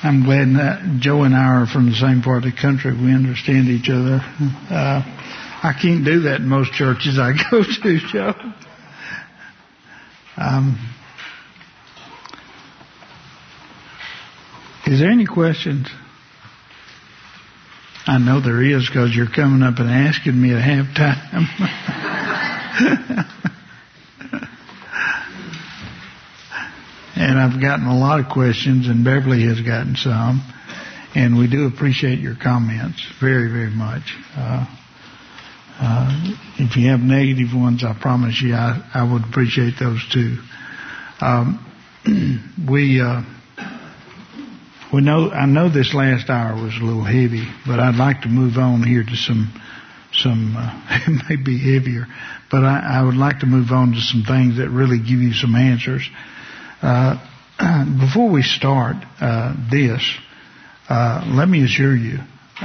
I'm glad that Joe and I are from the same part of the country. We understand each other. I can't do that in most churches I go to, Joe. Is there any questions? I know there is, because you're coming up and asking me at halftime. And I've gotten a lot of questions, and Beverly has gotten some. And we do appreciate your comments very, very much. If you have negative ones, I promise you I would appreciate those too. I know this last hour was a little heavy, but I'd like to move on here to some it may be heavier, but I would like to move on to some things that really give you some answers. Before we start let me assure you,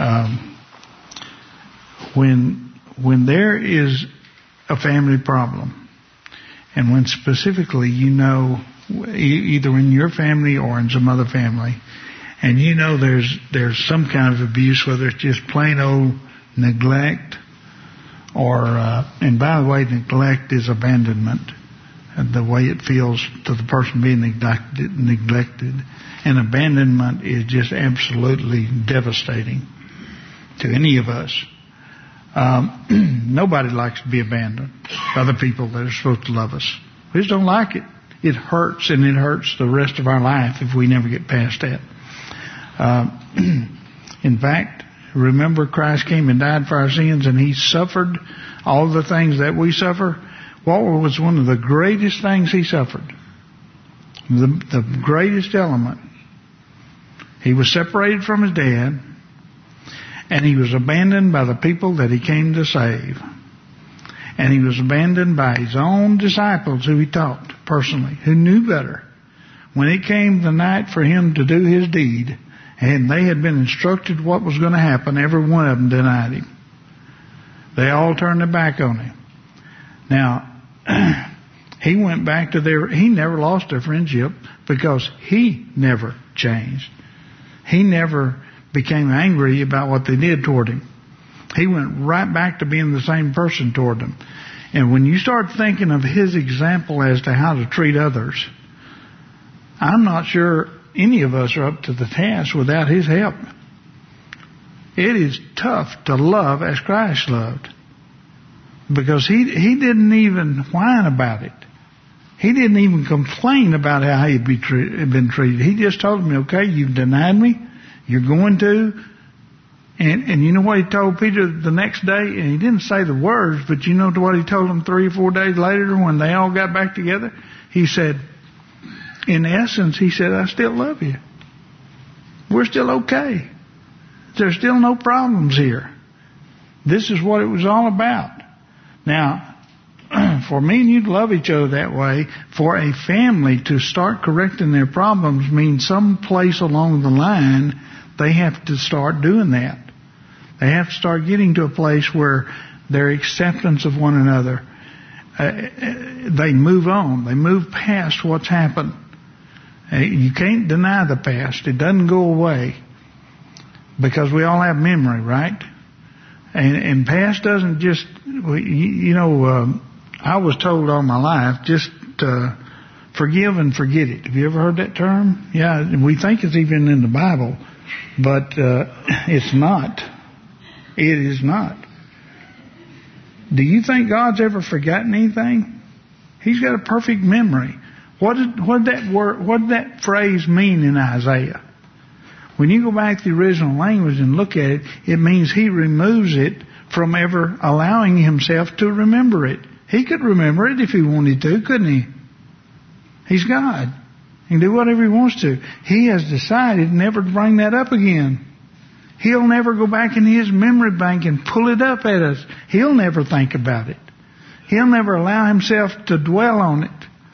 when there is a family problem, and when specifically either in your family or in some other family, and there's some kind of abuse, whether it's just plain old neglect or and by the way, neglect is abandonment, and the way it feels to the person being neglected, and abandonment is just absolutely devastating to any of us. Nobody likes to be abandoned by the people that are supposed to love us. We just don't like it. It hurts, and it hurts the rest of our life if we never get past that. In fact, remember Christ came and died for our sins, and He suffered all the things that we suffer. What was one of the greatest things He suffered? The greatest element. He was separated from His dad, and He was abandoned by the people that He came to save. And He was abandoned by His own disciples who He taught personally, who knew better. When it came the night for Him to do His deed, and they had been instructed what was going to happen, every one of them denied Him. They all turned their back on Him. Now, He went back to He never lost their friendship, because He never changed. He never became angry about what they did toward Him. He went right back to being the same person toward them. And when you start thinking of His example as to how to treat others, I'm not sure any of us are up to the task without His help. It is tough to love as Christ loved, because He didn't even whine about it. He didn't even complain about how He'd been treated. He just told me, okay, you've denied me. You're going to. And you know what He told Peter the next day? And He didn't say the words, but you know what He told them 3 or 4 days later when they all got back together? He said, in essence, He said, I still love you. We're still okay. There's still no problems here. This is what it was all about. Now, for me and you to love each other that way, for a family to start correcting their problems means some place along the line they have to start doing that. They have to start getting to a place where their acceptance of one another, they move on. They move past what's happened. You can't deny the past. It doesn't go away, because we all have memory, right? And past doesn't just, I was told all my life, just forgive and forget it. Have you ever heard that term? Yeah, we think it's even in the Bible, but it's not. It is not. Do you think God's ever forgotten anything? He's got a perfect memory. What did that phrase mean in Isaiah? When you go back to the original language and look at it, it means He removes it from ever allowing Himself to remember it. He could remember it if He wanted to, couldn't He? He's God. He can do whatever He wants to. He has decided never to bring that up again. He'll never go back in His memory bank and pull it up at us. He'll never think about it. He'll never allow Himself to dwell on it.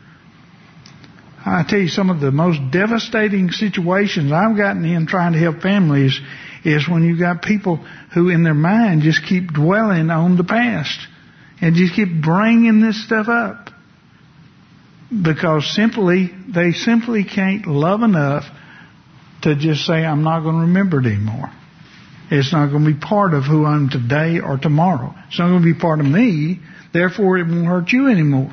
I tell you, some of the most devastating situations I've gotten in trying to help families is when you've got people who in their mind just keep dwelling on the past and just keep bringing this stuff up, because they simply can't love enough to just say, I'm not going to remember it anymore. It's not going to be part of who I'm today or tomorrow. It's not going to be part of me. Therefore, it won't hurt you anymore.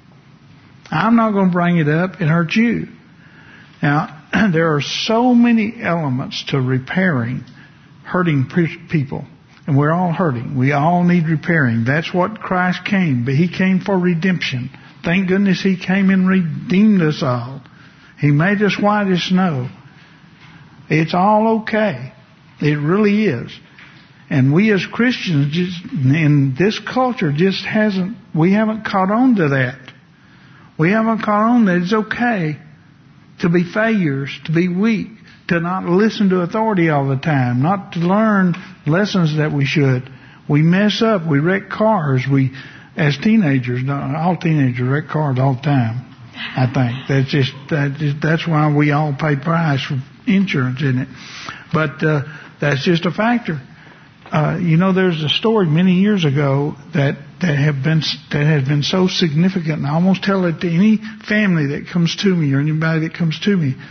I'm not going to bring it up and hurt you. Now, there are so many elements to repairing hurting people. And we're all hurting. We all need repairing. That's what Christ came. But He came for redemption. Thank goodness He came and redeemed us all. He made us white as snow. It's all okay. It really is. And we as Christians, in this culture, we haven't caught on to that. We haven't caught on that it's okay to be failures, to be weak, to not listen to authority all the time, not to learn lessons that we should. We mess up. We wreck cars. As teenagers, all teenagers wreck cars all the time. I think that's why we all pay price for insurance, isn't it? But that's just a factor. There's a story many years ago that has been so significant, and I almost tell it to any family that comes to me or anybody that comes to me.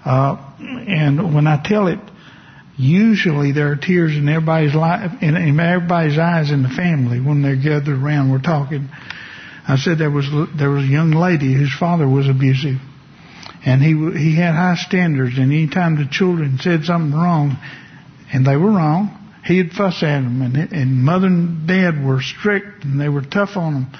And when I tell it, usually there are tears in everybody's eyes in the family when they're gathered around. We're talking. I said there was a young lady whose father was abusive, and he had high standards. And any time the children said something wrong, and they were wrong, he'd fuss at them. And mother and dad were strict, and they were tough on them.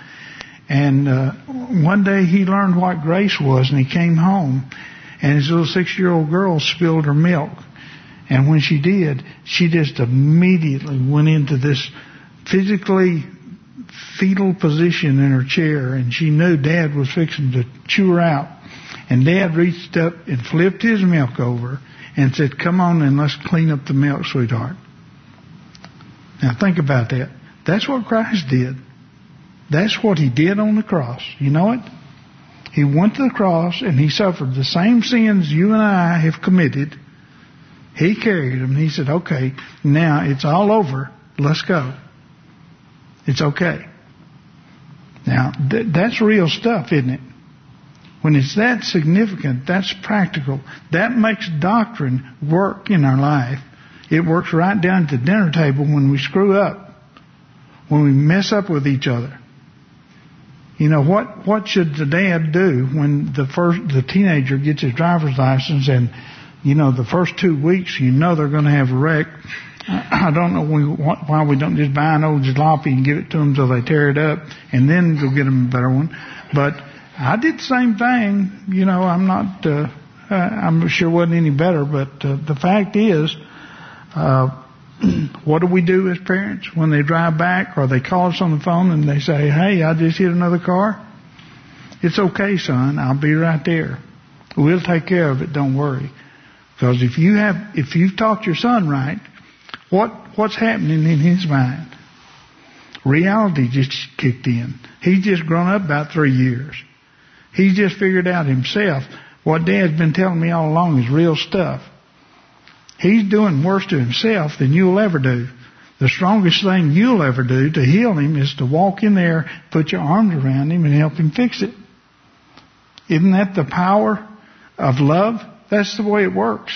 And one day he learned what grace was, and he came home, and his little 6-year-old girl spilled her milk. And when she did, she just immediately went into this physically fetal position in her chair, and she knew Dad was fixing to chew her out. And Dad reached up and flipped his milk over and said, "Come on and let's clean up the milk, sweetheart." Now think about that. That's what Christ did. That's what He did on the cross. You know it? He went to the cross and He suffered the same sins you and I have committed. He carried them. He said, "Okay, now it's all over. Let's go. It's okay." Now, that's real stuff, isn't it? When it's that significant, that's practical. That makes doctrine work in our life. It works right down at the dinner table when we screw up, when we mess up with each other. You know, what should the dad do when the teenager gets his driver's license and, the first 2 weeks, they're going to have a wreck? I don't know why we don't just buy an old jalopy and give it to them till they tear it up and then go get them a better one. But I did the same thing. I'm sure it wasn't any better, but the fact is, what do we do as parents when they drive back or they call us on the phone and they say, "Hey, I just hit another car"? It's okay, son. I'll be right there. We'll take care of it. Don't worry. Because if you've taught your son right, what's happening in his mind? Reality just kicked in. He's just grown up about 3 years. He's just figured out himself what Dad's been telling me all along is real stuff. He's doing worse to himself than you'll ever do. The strongest thing you'll ever do to heal him is to walk in there, put your arms around him, and help him fix it. Isn't that the power of love? That's the way it works.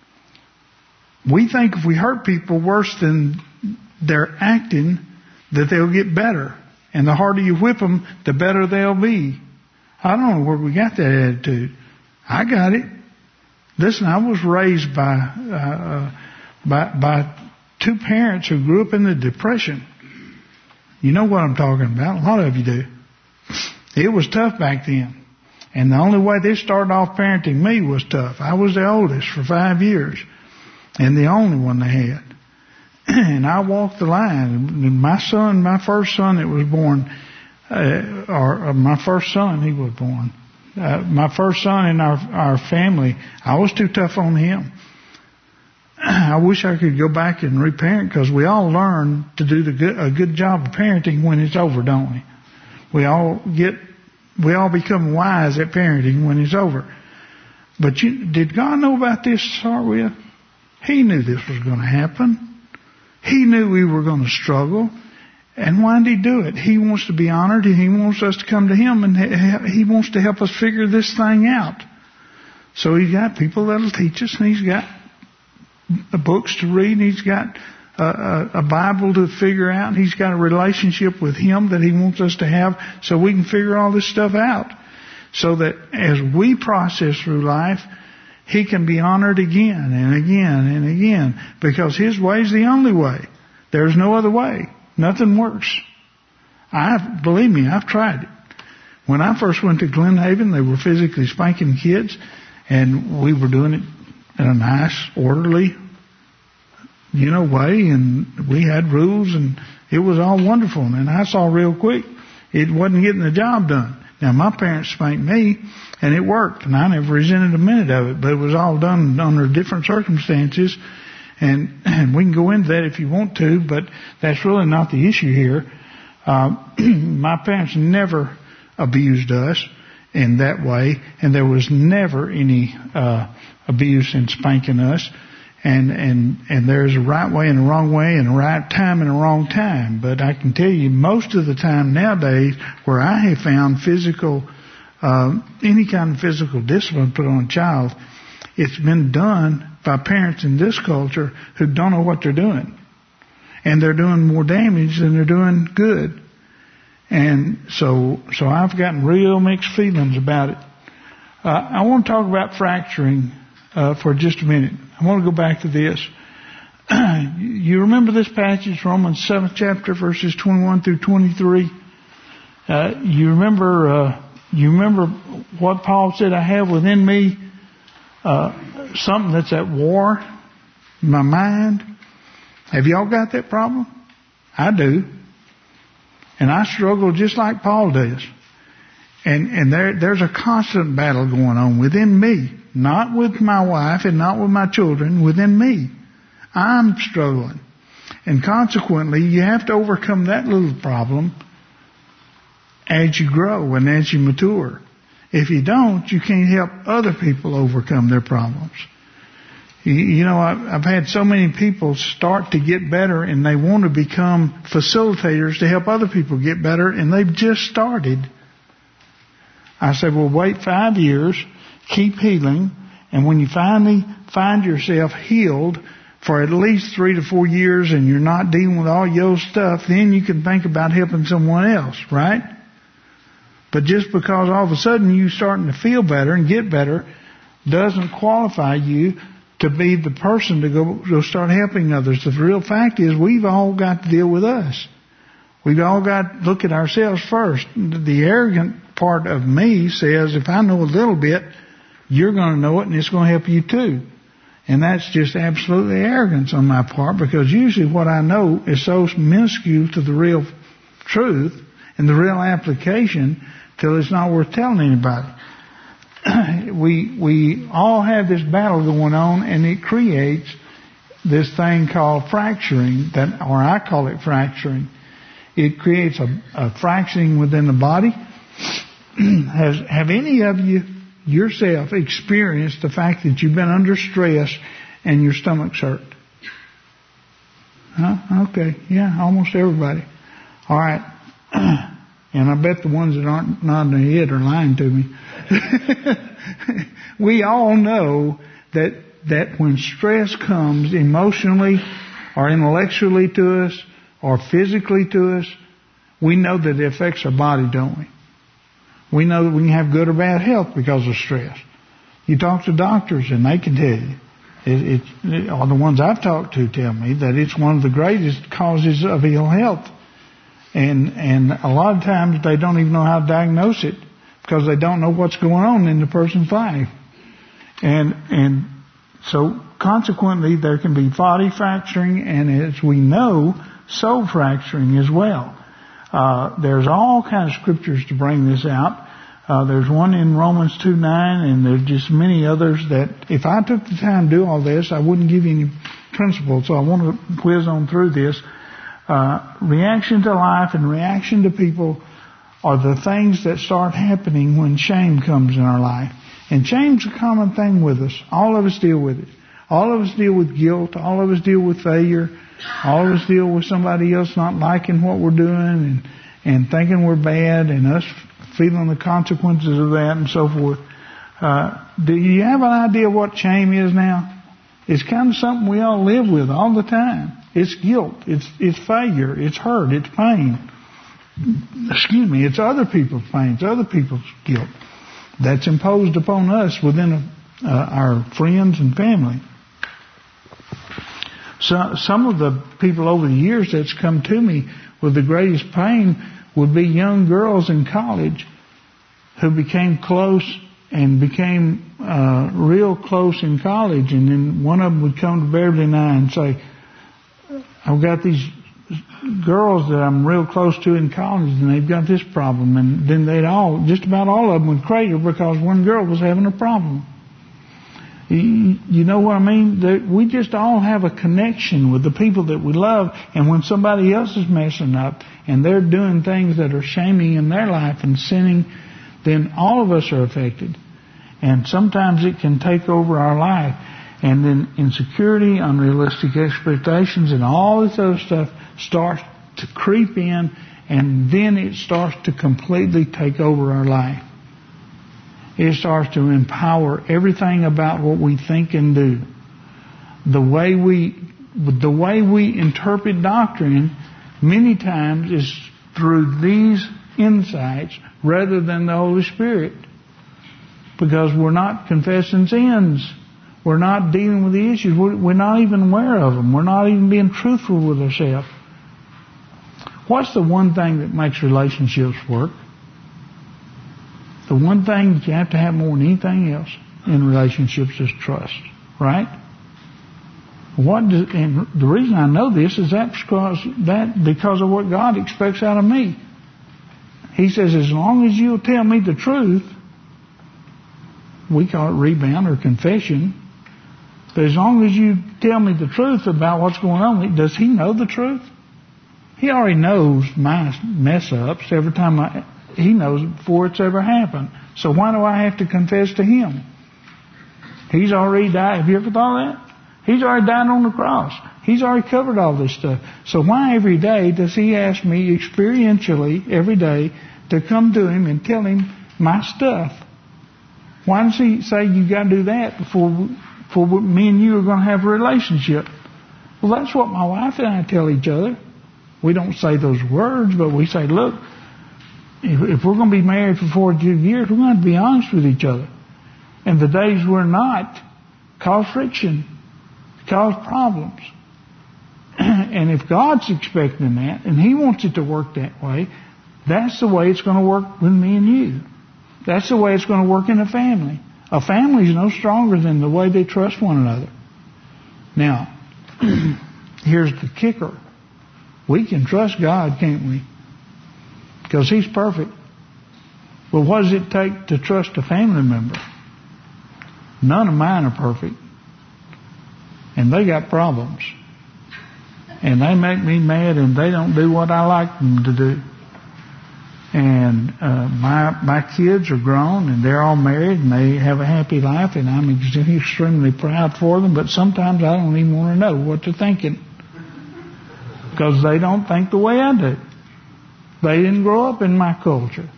We think if we hurt people worse than they're acting, that they'll get better. And the harder you whip them, the better they'll be. I don't know where we got that attitude. I got it. Listen, I was raised by two parents who grew up in the Depression. You know what I'm talking about. A lot of you do. It was tough back then. And the only way they started off parenting me was tough. I was the oldest for 5 years. And the only one they had. And I walked the line. My first son that was born, my first son, he was born. My first son in our family, I was too tough on him. I wish I could go back and reparent, because we all learn to do a good job of parenting when it's over, don't we? We all become wise at parenting when it's over. But did God know about this to start with? He knew this was going to happen. He knew we were going to struggle. And why did He do it? He wants to be honored, and He wants us to come to Him, and He wants to help us figure this thing out. So he's got people that'll teach us, and he's got books to read, and he's got a Bible to figure out, and he's got a relationship with him that he wants us to have so we can figure all this stuff out. So that as we process through life, he can be honored again and again and again, because his way is the only way. There's no other way. Nothing works. Believe me, I've tried it. When I first went to Glen Haven, they were physically spanking kids, and we were doing it in a nice, orderly, way, and we had rules, and it was all wonderful. And I saw real quick it wasn't getting the job done. Now, my parents spanked me, and it worked, and I never resented a minute of it, but it was all done under different circumstances, and we can go into that if you want to, but that's really not the issue here. My parents never abused us in that way, and there was never any abuse in spanking us. And there's a right way and a wrong way, and a right time and a wrong time. But I can tell you, most of the time nowadays, where I have found any kind of physical discipline put on a child, it's been done by parents in this culture who don't know what they're doing. And they're doing more damage than they're doing good. And so I've gotten real mixed feelings about it. I want to talk about fracturing for just a minute. I want to go back to this. You remember this passage, Romans 7th chapter, verses 21 through 23? You remember what Paul said, I have within me something that's at war in my mind. Have y'all got that problem? I do. And I struggle just like Paul does. And there's a constant battle going on within me. Not with my wife and not with my children, within me. I'm struggling. And consequently, you have to overcome that little problem as you grow and as you mature. If you don't, you can't help other people overcome their problems. I've had so many people start to get better, and they want to become facilitators to help other people get better, and they've just started. I said, well, wait 5 years, keep healing, and when you finally find yourself healed for at least 3 to 4 years and you're not dealing with all your stuff, then you can think about helping someone else, right? But just because all of a sudden you're starting to feel better and get better doesn't qualify you to be the person to go start helping others. The real fact is we've all got to deal with us. We've all got to look at ourselves first. The arrogant part of me says, if I know a little bit, you're going to know it, and it's going to help you too. And that's just absolutely arrogance on my part, because usually what I know is so minuscule to the real truth and the real application till it's not worth telling anybody. We all have this battle going on, and it creates this thing called fracturing, or I call it fracturing. It creates a fracturing within the body. Have any of you yourself experienced the fact that you've been under stress and your stomach's hurt? Huh? Okay. Yeah, almost everybody. All right. And I bet the ones that aren't nodding their head are lying to me. We all know that when stress comes emotionally or intellectually to us or physically to us, we know that it affects our body, don't we? We know that we can have good or bad health because of stress. You talk to doctors and they can tell you, or the ones I've talked to tell me, that it's one of the greatest causes of ill health. And a lot of times they don't even know how to diagnose it because they don't know what's going on in the person's life. And so consequently there can be body fracturing, and as we know, soul fracturing as well. There's all kinds of scriptures to bring this out. There's one in Romans 2:9, and there's just many others that if I took the time to do all this, I wouldn't give you any principles. So I want to whiz on through this. Reaction to life and reaction to people are the things that start happening when shame comes in our life. And shame's a common thing with us. All of us deal with it. All of us deal with guilt. All of us deal with failure. All of us deal with somebody else not liking what we're doing and thinking we're bad and us feeling the consequences of that and so forth. Do you have an idea what shame is now? It's kind of something we all live with all the time. It's guilt. It's failure. It's hurt. It's pain. It's other people's pain. It's other people's guilt that's imposed upon us within our friends and family. So some of the people over the years that's come to me with the greatest pain would be young girls in college who became close and became real close in college, and then one of them would come to Beverly and I and say, I've got these girls that I'm real close to in college, and they've got this problem, and then just about all of them would crater because one girl was having a problem. You know what I mean? We just all have a connection with the people that we love, and when somebody else is messing up and they're doing things that are shaming in their life and sinning, then all of us are affected. And sometimes it can take over our life. And then insecurity, unrealistic expectations, and all this other stuff starts to creep in, and then it starts to completely take over our life. It starts to empower everything about what we think and do. The way we interpret doctrine many times is through these insights rather than the Holy Spirit. Because we're not confessing sins. We're not dealing with the issues. We're not even aware of them. We're not even being truthful with ourselves. What's the one thing that makes relationships work? The one thing that you have to have more than anything else in relationships is trust. Right? And the reason I know this is because of what God expects out of me. He says, as long as you'll tell me the truth, we call it rebound or confession, but as long as you tell me the truth about what's going on, does He know the truth? He already knows my mess ups every time He knows it before it's ever happened. So why do I have to confess to Him? He's already died. Have you ever thought of that? He's already died on the cross. He's already covered all this stuff. So why every day does He ask me experientially every day to come to Him and tell Him my stuff? Why does He say you got to do that before me and you are going to have a relationship? Well, that's what my wife and I tell each other. We don't say those words, but we say, look, if we're going to be married for 42 years, we're going to have to be honest with each other. And the days we're not cause friction, cause problems. And if God's expecting that, and He wants it to work that way, that's the way it's going to work with me and you. That's the way it's going to work in a family. A family is no stronger than the way they trust one another. Now, here's the kicker. We can trust God, can't we? Because He's perfect. But what does it take to trust a family member? None of mine are perfect. And they got problems. And they make me mad, and they don't do what I like them to do. And my kids are grown, and they're all married, and they have a happy life, and I'm extremely proud for them. But sometimes I don't even want to know what they're thinking, because they don't think the way I do. They didn't grow up in my culture.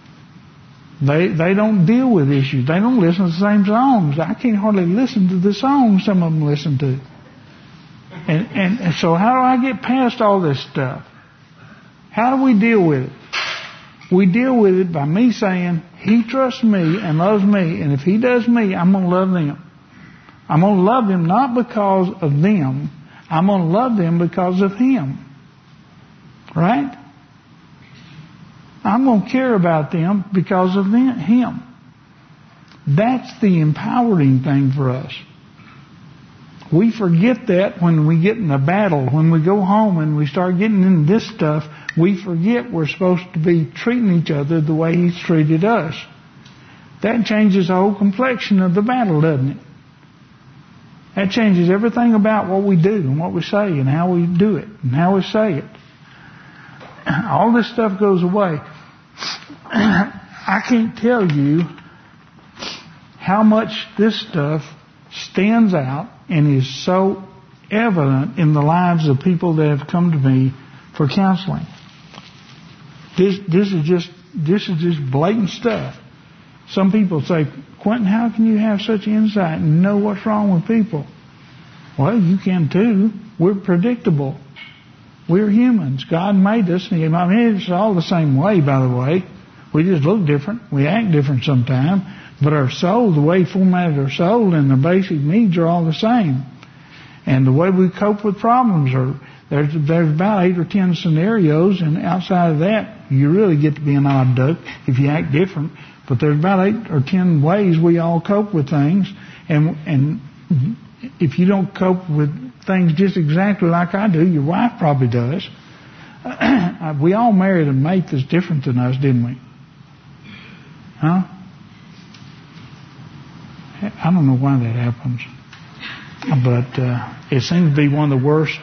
They don't deal with issues. They don't listen to the same songs. I can't hardly listen to the songs some of them listen to. And so how do I get past all this stuff? How do we deal with it? We deal with it by me saying, He trusts me and loves me, and if He does me, I'm going to love them. I'm going to love them not because of them. I'm going to love them because of Him. Right? I'm going to care about them because of Him. That's the empowering thing for us. We forget that when we get in a battle. When we go home and we start getting into this stuff, we forget we're supposed to be treating each other the way He's treated us. That changes the whole complexion of the battle, doesn't it? That changes everything about what we do and what we say and how we do it and how we say it. All this stuff goes away. I can't tell you how much this stuff stands out and is so evident in the lives of people that have come to me for counseling. This is just blatant stuff. Some people say, Quentin, how can you have such insight and know what's wrong with people? Well, you can too. We're predictable. We're humans. God made us. I mean, it's all the same way, by the way. We just look different. We act different sometimes. But our soul, the way we formatted our soul and the basic needs are all the same. And the way we cope with problems there's about 8 or 10 scenarios, and outside of that, you really get to be an odd duck if you act different. But there's about 8 or 10 ways we all cope with things, and if you don't cope with things just exactly like I do, your wife probably does. We all married a mate that's different than us, didn't we? Huh? I don't know why that happens, but it seems to be one of the worst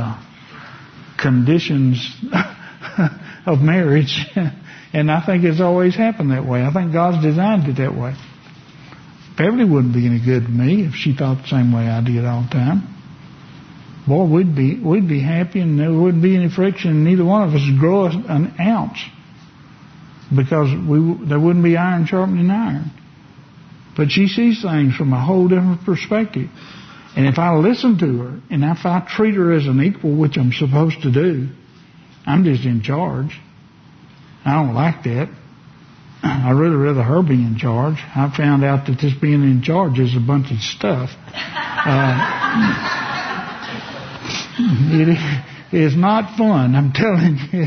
conditions of marriage, and I think it's always happened that way. I think God's designed it that way. Beverly wouldn't be any good to me if she thought the same way I did all the time. Boy, we'd be happy, and there wouldn't be any friction, and neither one of us would grow an ounce, because there wouldn't be iron sharpening iron. But she sees things from a whole different perspective. And if I listen to her, and if I treat her as an equal, which I'm supposed to do, I'm just in charge. I don't like that. I'd really rather her be in charge. I found out that this being in charge is a bunch of stuff. It is not fun, I'm telling you.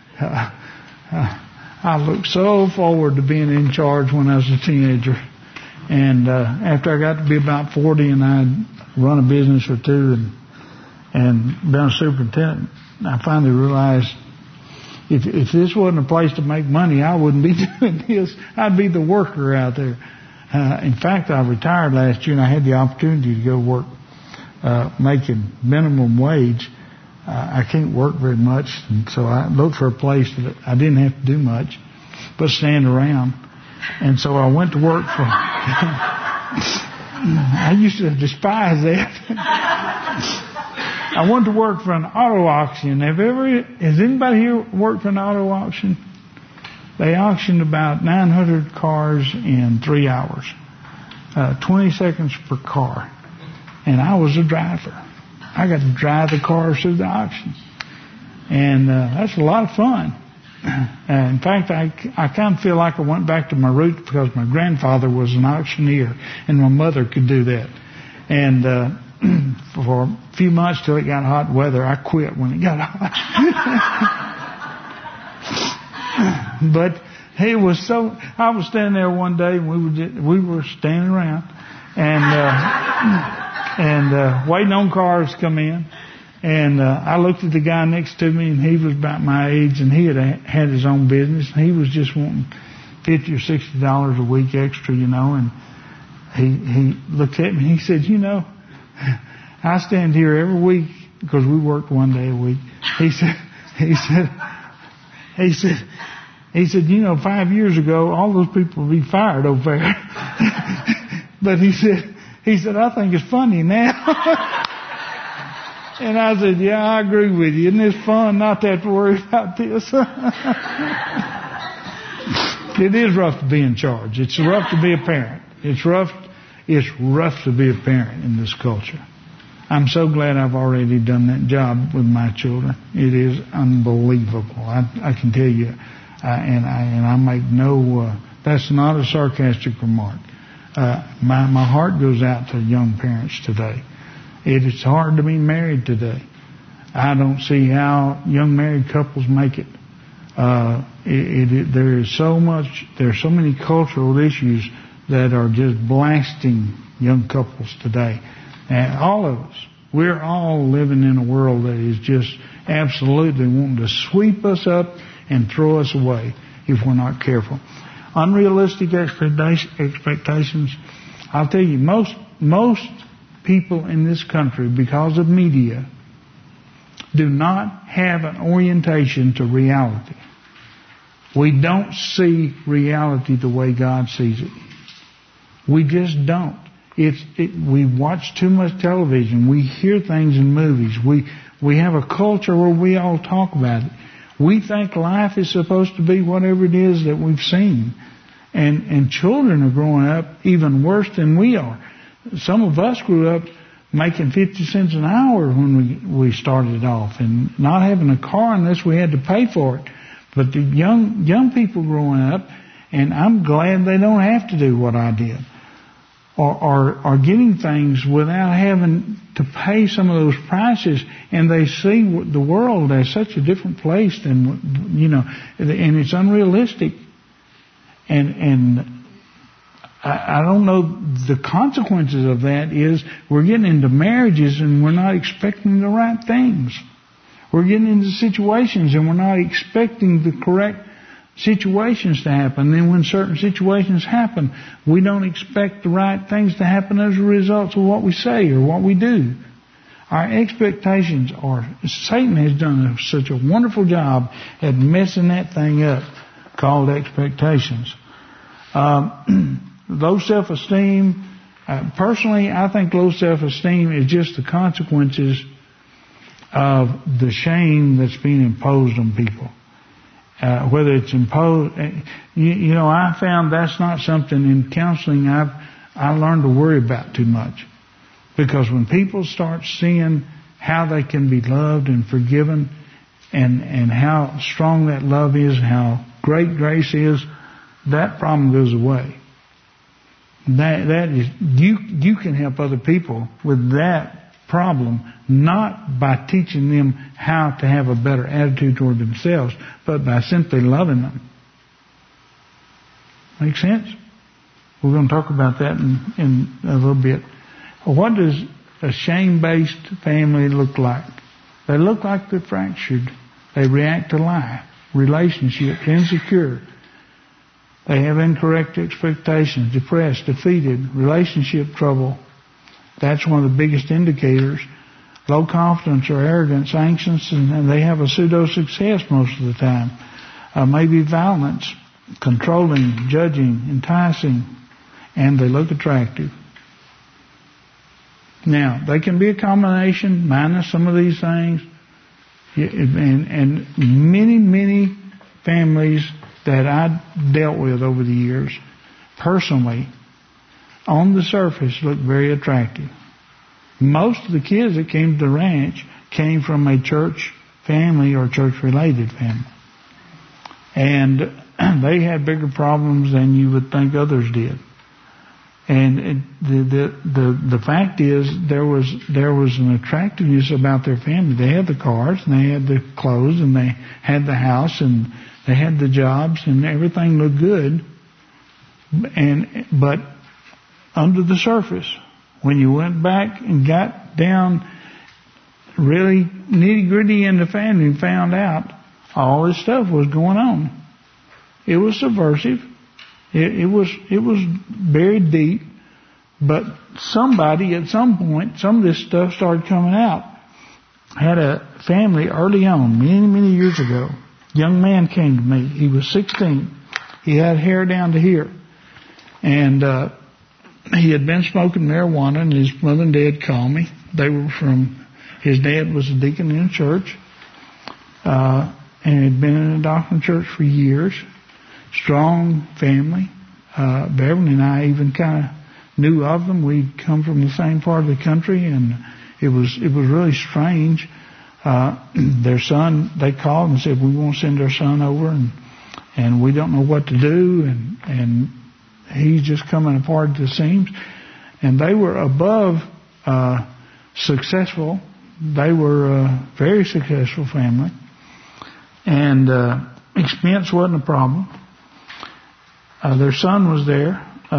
I looked so forward to being in charge when I was a teenager. And after I got to be about 40 and I'd run a business or two and been a superintendent, I finally realized if this wasn't a place to make money, I wouldn't be doing this. I'd be the worker out there. In fact, I retired last year, and I had the opportunity to go work making minimum wage. I can't work very much, and so I looked for a place that I didn't have to do much but stand around. And so I went to work for... I used to despise that. I went to work for an auto auction. Has anybody here worked for an auto auction? They auctioned about 900 cars in 3 hours. 20 seconds per car. And I was a driver. I got to drive the cars through the auction. And that's a lot of fun. In fact, I kind of feel like I went back to my roots because my grandfather was an auctioneer and my mother could do that. And for a few months till it got hot weather, I quit when it got hot. But it was so. I was standing there one day and we were standing around and waiting on cars to come in. And I looked at the guy next to me, and he was about my age, and he had his own business. And he was just wanting $50 or $60 a week extra, And he looked at me, and he said, I stand here every week because we worked one day a week. He said, 5 years ago, all those people would be fired over there. But he said, I think it's funny now. And I said, yeah, I agree with you. Isn't it fun not to have to worry about this? It is rough to be in charge. It's rough to be a parent. It's rough to be a parent in this culture. I'm so glad I've already done that job with my children. It is unbelievable. I can tell you, and I make no. That's not a sarcastic remark. My heart goes out to young parents today. It is hard to be married today. I don't see how young married couples make it. There's so many cultural issues that are just blasting young couples today. And all of us, we're all living in a world that is just absolutely wanting to sweep us up and throw us away if we're not careful. Unrealistic expectations. I'll tell you, most people in this country, because of media, do not have an orientation to reality. We don't see reality the way God sees it. We just don't. We watch too much television. We hear things in movies. We have a culture where we all talk about it. We think life is supposed to be whatever it is that we've seen. And children are growing up even worse than we are. Some of us grew up making 50 cents an hour when we started off, and not having a car unless we had to pay for it. But the young people growing up, and I'm glad they don't have to do what I did, are getting things without having to pay some of those prices, and they see the world as such a different place than, and it's unrealistic. And I don't know, the consequences of that is we're getting into marriages and we're not expecting the right things. We're getting into situations and we're not expecting the correct situations to happen. Then when certain situations happen, we don't expect the right things to happen as a result of what we say or what we do. Our expectations are, Satan has done such a wonderful job at messing that thing up called expectations. Low self-esteem, personally, I think low self-esteem is just the consequences of the shame that's being imposed on people. Whether it's imposed, I found that's not something in counseling I learned to worry about too much. Because when people start seeing how they can be loved and forgiven, and how strong that love is, how great grace is, that problem goes away. That is, you can help other people with that problem, not by teaching them how to have a better attitude toward themselves, but by simply loving them. Make sense? We're going to talk about that in a little bit. What does a shame-based family look like? They look like they're fractured. They react to life, relationships, insecure. They have incorrect expectations, depressed, defeated, relationship trouble. That's one of the biggest indicators. Low confidence or arrogance, anxious, and they have a pseudo-success most of the time. Maybe violence, controlling, judging, enticing, and they look attractive. Now, they can be a combination, minus some of these things. And many families that I dealt with over the years, personally, on the surface look very attractive. Most of the kids that came to the ranch came from a church family or church-related family. And they had bigger problems than you would think others did. And the fact is, there was an attractiveness about their family. They had the cars, and they had the clothes, and they had the house, and they had the jobs, and everything looked good. But under the surface, when you went back and got down really nitty-gritty in the family and found out all this stuff was going on, it was subversive. It was buried deep, but somebody at some point, some of this stuff started coming out. I had a family early on, many years ago. Young man came to me. He was 16. He had hair down to here, and he had been smoking marijuana. And his mother and dad called me. They were from. His dad was a deacon in a church, and had been in a doctrine church for years. Strong family. Beverly and I even kind of knew of them. We'd come from the same part of the country, and it was really strange. Their son, they called and said, we want to send our son over, and we don't know what to do, and he's just coming apart at the seams. And they were above successful. They were a very successful family, and expense wasn't a problem. Their son was there.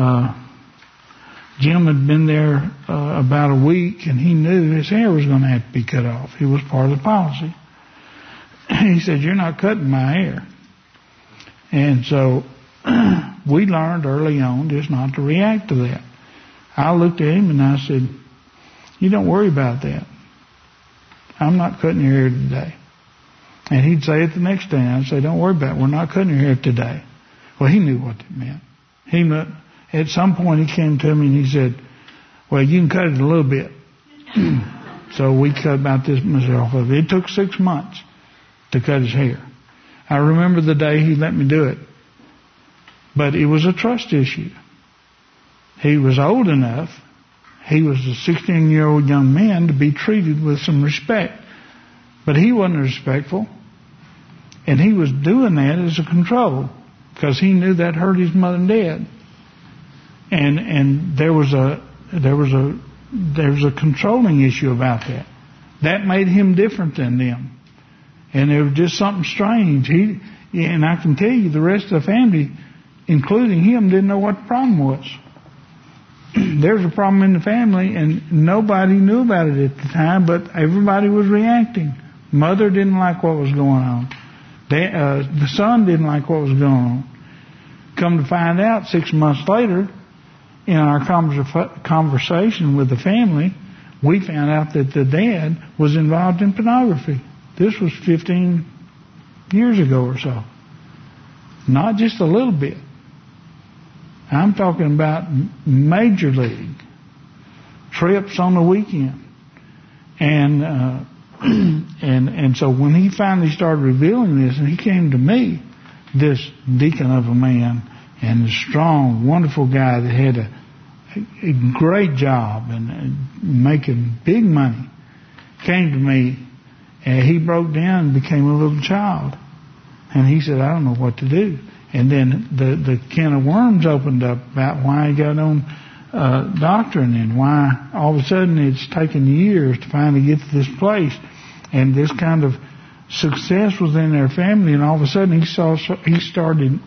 Jim had been there about a week, and he knew his hair was going to have to be cut off. It was part of the policy. He said, you're not cutting my hair. And so we learned early on just not to react to that. I looked at him and I said, you don't worry about that. I'm not cutting your hair today. And he'd say it the next day. I'd say, don't worry about it. We're not cutting your hair today. Well, he knew what that meant. At some point he came to me and he said, well, you can cut it a little bit. So we cut about this much off of it. It took 6 months to cut his hair. I remember the day he let me do it. But it was a trust issue. He was old enough, he was a 16-year-old young man, to be treated with some respect. But he wasn't respectful. And he was doing that as a control, because he knew that hurt his mother and dad. And there was a controlling issue about that. That made him different than them. And there was just something strange. And I can tell you, the rest of the family, including him, didn't know what the problem was. There was a problem in the family, and nobody knew about it at the time, but everybody was reacting. Mother didn't like what was going on. The son didn't like what was going on. Come to find out, 6 months later, in our conversation with the family, we found out that the dad was involved in pornography. This was 15 years ago or so. Not just a little bit. I'm talking about major league trips on the weekend. And so when he finally started revealing this, and he came to me, this deacon of a man, and a strong, wonderful guy that had a great job and making big money, came to me, and he broke down and became a little child. And he said, I don't know what to do. And then the can of worms opened up about why he got on doctrine, and why all of a sudden it's taken years to finally get to this place. And this kind of success was in their family, and all of a sudden he started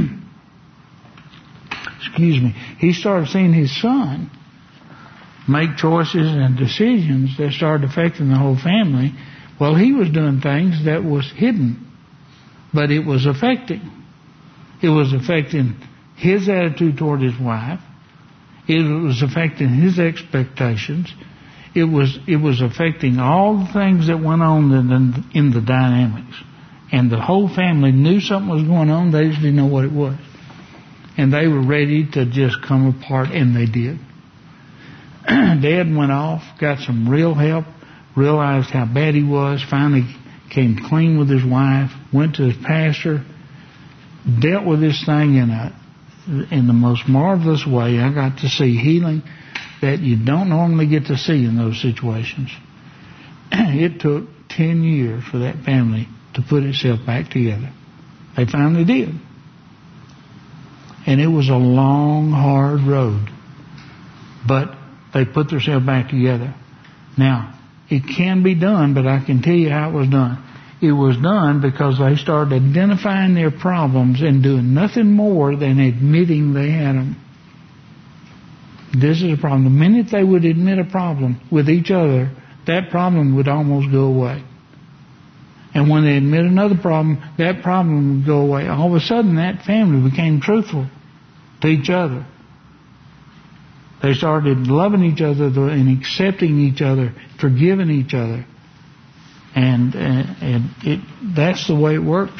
he started seeing his son make choices and decisions that started affecting the whole family. Well, he was doing things that was hidden, but it was affecting. It was affecting his attitude toward his wife. It was affecting his expectations. It was affecting all the things that went on in the dynamics. And the whole family knew something was going on. They just didn't know what it was. And they were ready to just come apart, and they did. Dad went off, got some real help, realized how bad he was, finally came clean with his wife, went to his pastor, dealt with this thing in the most marvelous way. I got to see healing that you don't normally get to see in those situations. It took 10 years for that family to put itself back together. They finally did. And it was a long, hard road. But they put themselves back together. Now, it can be done, but I can tell you how it was done. It was done because they started identifying their problems and doing nothing more than admitting they had them. This is a problem. The minute they would admit a problem with each other, that problem would almost go away. And when they admit another problem, that problem would go away. All of a sudden, that family became truthful to each other. They started loving each other and accepting each other, forgiving each other. And that's the way it works.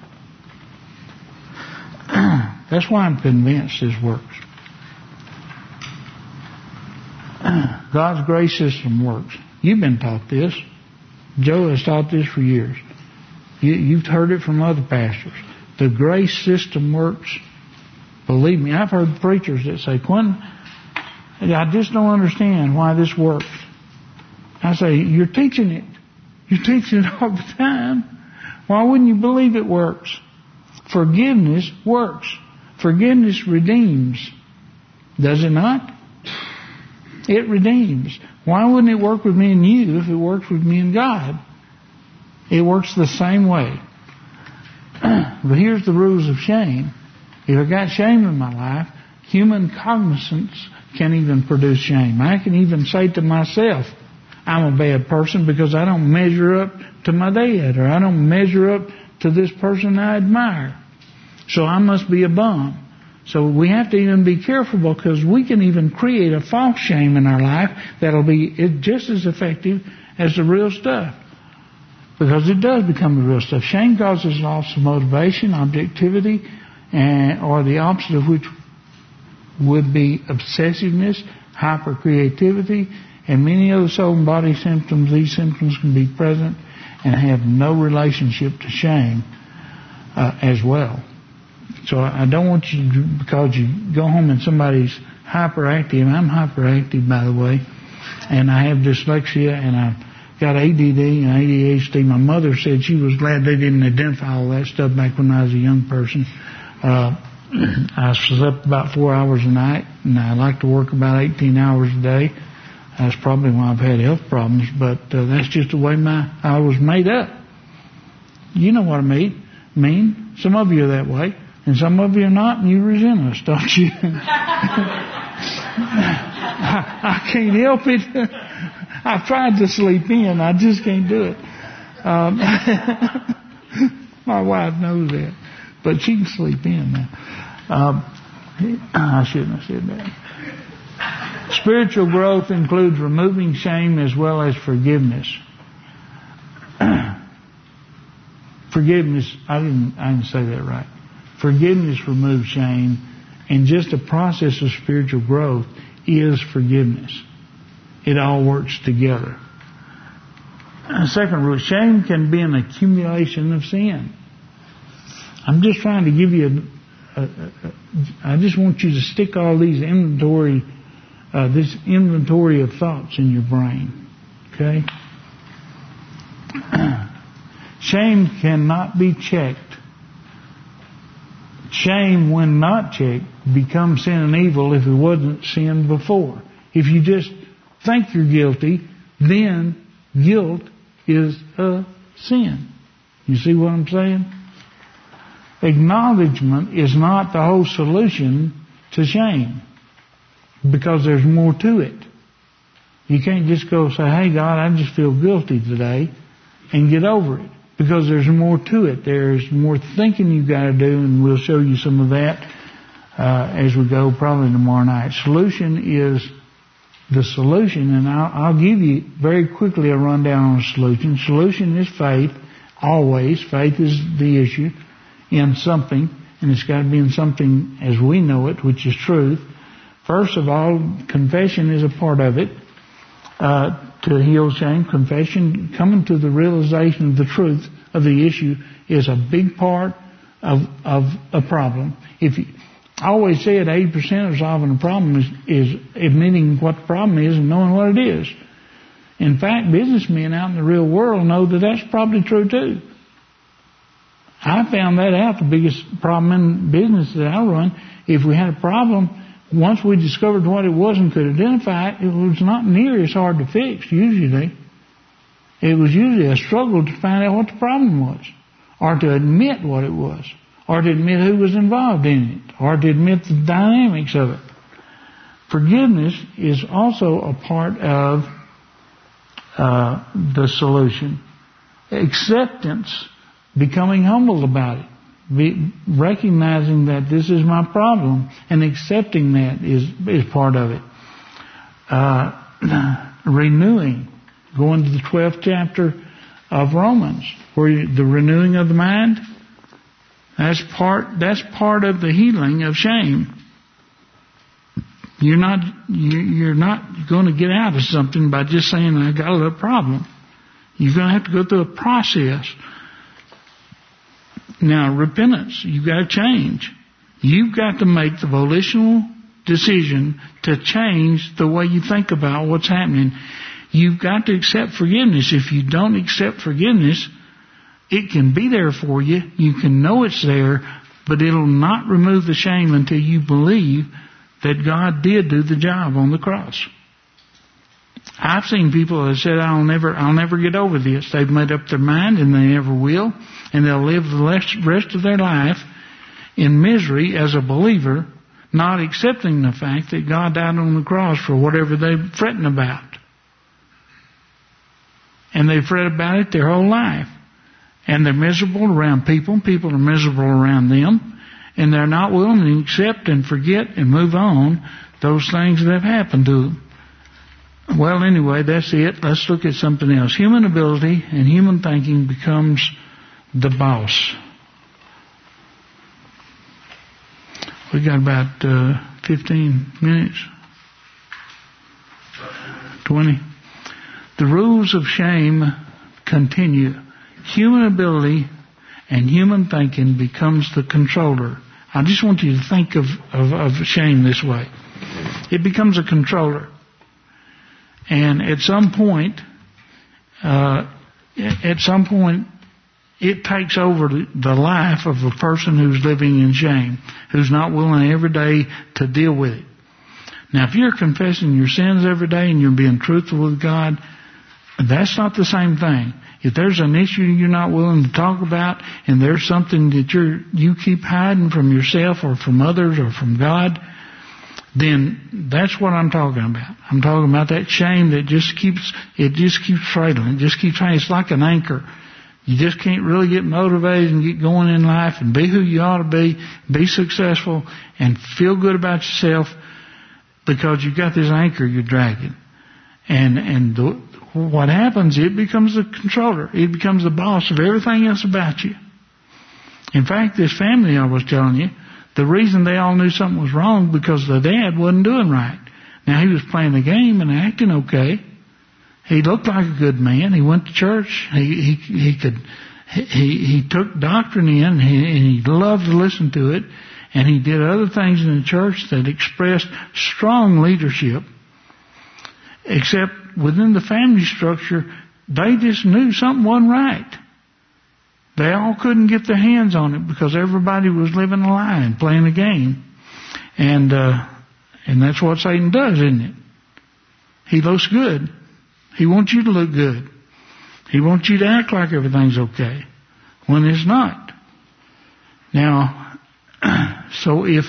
That's why I'm convinced this works. God's grace system works. You've been taught this. Joe has taught this for years. You've heard it from other pastors. The grace system works. Believe me, I've heard preachers that say, Quentin, I just don't understand why this works. I say, you're teaching it. You're teaching it all the time. Why wouldn't you believe it works? Forgiveness works. Forgiveness redeems. Does it not? It redeems. Why wouldn't it work with me and you if it works with me and God? It works the same way. But here's the rules of shame. If I got shame in my life, human cognizance can't even produce shame. I can even say to myself, I'm a bad person because I don't measure up to my dad, or I don't measure up to this person I admire. So I must be a bum. So we have to even be careful, because we can even create a false shame in our life that'll be just as effective as the real stuff. Because it does become the real stuff. Shame causes loss of motivation, objectivity, or the opposite of which would be obsessiveness, hypercreativity, and many other soul and body symptoms. These symptoms can be present and have no relationship to shame as well. So I don't want you to, because you go home and somebody's hyperactive. I'm hyperactive, by the way, and I have dyslexia, and I've got ADD and ADHD. My mother said she was glad they didn't identify all that stuff back when I was a young person. I slept about 4 hours a night, and I like to work about 18 hours a day. That's probably why I've had health problems, but that's just the way I was made up. You know what I mean? Some of you are that way, and some of you are not, and you resent us, don't you? I can't help it. I've tried to sleep in. I just can't do it. My wife knows that, but she can sleep in now. I shouldn't have said that. Spiritual growth includes removing shame as well as forgiveness. Forgiveness, I didn't say that right. Forgiveness removes shame, and just a process of spiritual growth is forgiveness. It all works together. Second rule, shame can be an accumulation of sin. I'm just trying to give you I just want you to stick all these this inventory of thoughts in your brain. Okay? Shame cannot be checked. Shame, when not checked, becomes sin and evil if it wasn't sin before. If you just think you're guilty, then guilt is a sin. You see what I'm saying? Acknowledgement is not the whole solution to shame, because there's more to it. You can't just go say, hey God, I just feel guilty today, and get over it, because there's more to it. There's more thinking you've got to do, and we'll show you some of that as we go probably tomorrow night. Solution is the solution, and I'll give you very quickly a rundown on the solution. Solution is faith, always. Faith is the issue in something, and it's got to be in something as we know it, which is truth. First of all, confession is a part of it. To heal shame, confession, coming to the realization of the truth of the issue is a big part of a problem. I always said 80% of solving a problem is admitting what the problem is and knowing what it is. In fact, businessmen out in the real world know that that's probably true too. I found that out. The biggest problem in business that I run, if we had a problem, once we discovered what it was and could identify it, it was not near as hard to fix usually. It was usually a struggle to find out what the problem was, or to admit what it was, or to admit who was involved in it, or to admit the dynamics of it. Forgiveness is also a part of the solution. Acceptance, becoming humble about it. Recognizing that this is my problem and accepting that is part of it. Renewing, going to the 12th chapter of Romans, where the renewing of the mind, that's part of the healing of shame. You're not going to get out of something by just saying I got a little problem. You're going to have to go through a process. Now, repentance, you've got to change. You've got to make the volitional decision to change the way you think about what's happening. You've got to accept forgiveness. If you don't accept forgiveness, it can be there for you. You can know it's there, but it'll not remove the shame until you believe that God did do the job on the cross. I've seen people that said, I'll never get over this. They've made up their mind and they never will. And they'll live the rest of their life in misery as a believer, not accepting the fact that God died on the cross for whatever they're fretting about. And they fret about it their whole life. And they're miserable around people. People are miserable around them. And they're not willing to accept and forget and move on those things that have happened to them. Well, anyway, that's it. Let's look at something else. Human ability and human thinking becomes the boss. We got about 15 minutes. 20. The rules of shame continue. Human ability and human thinking becomes the controller. I just want you to think of shame this way. It becomes a controller. And at some point, it takes over the life of a person who's living in shame, who's not willing every day to deal with it. Now, if you're confessing your sins every day and you're being truthful with God, that's not the same thing. If there's an issue you're not willing to talk about, and there's something that you keep hiding from yourself or from others or from God, then that's what I'm talking about. I'm talking about that shame that just keeps trailing. It just keeps hanging. It's like an anchor. You just can't really get motivated and get going in life and be who you ought to be successful, and feel good about yourself because you've got this anchor you're dragging. And what happens, it becomes the controller. It becomes the boss of everything else about you. In fact, this family I was telling you, the reason they all knew something was wrong because the dad wasn't doing right. Now, he was playing the game and acting okay. He looked like a good man. He went to church. He took doctrine in, and he loved to listen to it. And he did other things in the church that expressed strong leadership. Except within the family structure, they just knew something wasn't right. They all couldn't get their hands on it because everybody was living a lie and playing a game. And that's what Satan does, isn't it? He looks good. He wants you to look good. He wants you to act like everything's okay when it's not. Now, so if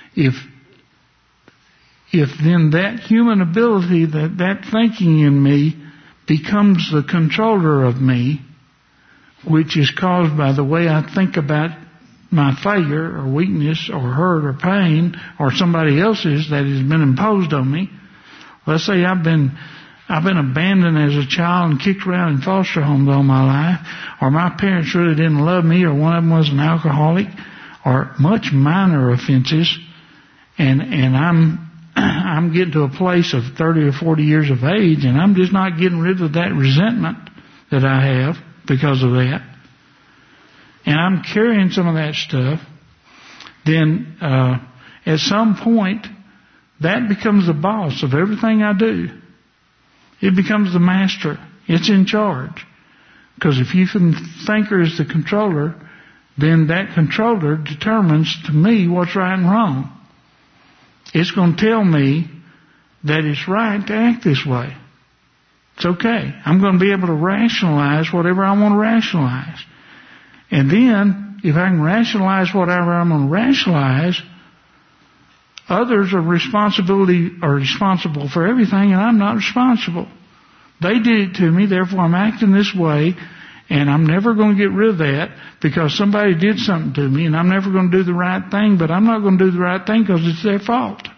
then that human ability, that thinking in me becomes the controller of me, which is caused by the way I think about my failure or weakness or hurt or pain or somebody else's that has been imposed on me. Let's say I've been abandoned as a child and kicked around in foster homes all my life, or my parents really didn't love me, or one of them was an alcoholic, or much minor offenses, and I'm getting to a place of 30 or 40 years of age, and I'm just not getting rid of that resentment that I have because of that, and I'm carrying some of that stuff, then at some point that becomes the boss of everything I do. It becomes the master. It's in charge. Because if you can think her as the controller, then that controller determines to me what's right and wrong. It's going to tell me that it's right to act this way. It's okay. I'm going to be able to rationalize whatever I want to rationalize. And then, if I can rationalize whatever I'm going to rationalize, others are responsible for everything, and I'm not responsible. They did it to me, therefore I'm acting this way, and I'm never going to get rid of that because somebody did something to me, and I'm never going to do the right thing, but I'm not going to do the right thing because it's their fault.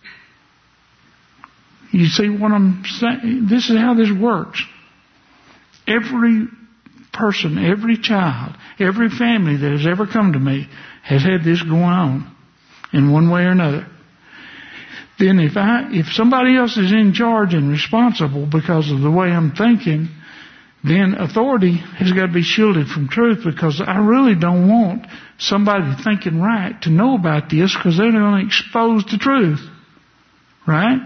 You see what I'm saying? This is how this works. Every person, every child, every family that has ever come to me has had this going on in one way or another. Then if somebody else is in charge and responsible because of the way I'm thinking, then authority has got to be shielded from truth, because I really don't want somebody thinking right to know about this, because they're going to expose the truth. Right?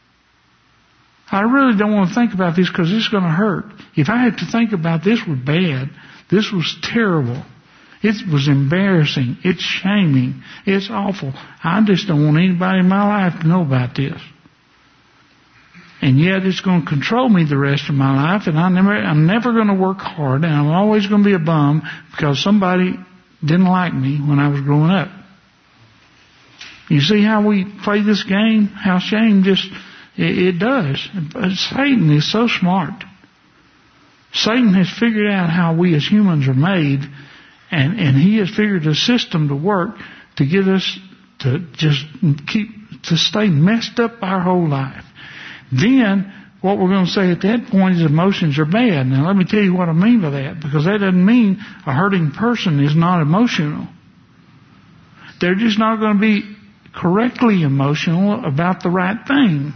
I really don't want to think about this because it's going to hurt. If I had to think about this was bad, this was terrible, it was embarrassing, it's shaming, it's awful, I just don't want anybody in my life to know about this. And yet it's going to control me the rest of my life, and I'm never going to work hard, and I'm always going to be a bum because somebody didn't like me when I was growing up. You see how we play this game? How shame it does. But Satan is so smart. Satan has figured out how we as humans are made, and he has figured a system to work to get us to just to stay messed up our whole life. Then what we're going to say at that point is emotions are bad. Now let me tell you what I mean by that, because that doesn't mean a hurting person is not emotional. They're just not going to be correctly emotional about the right thing.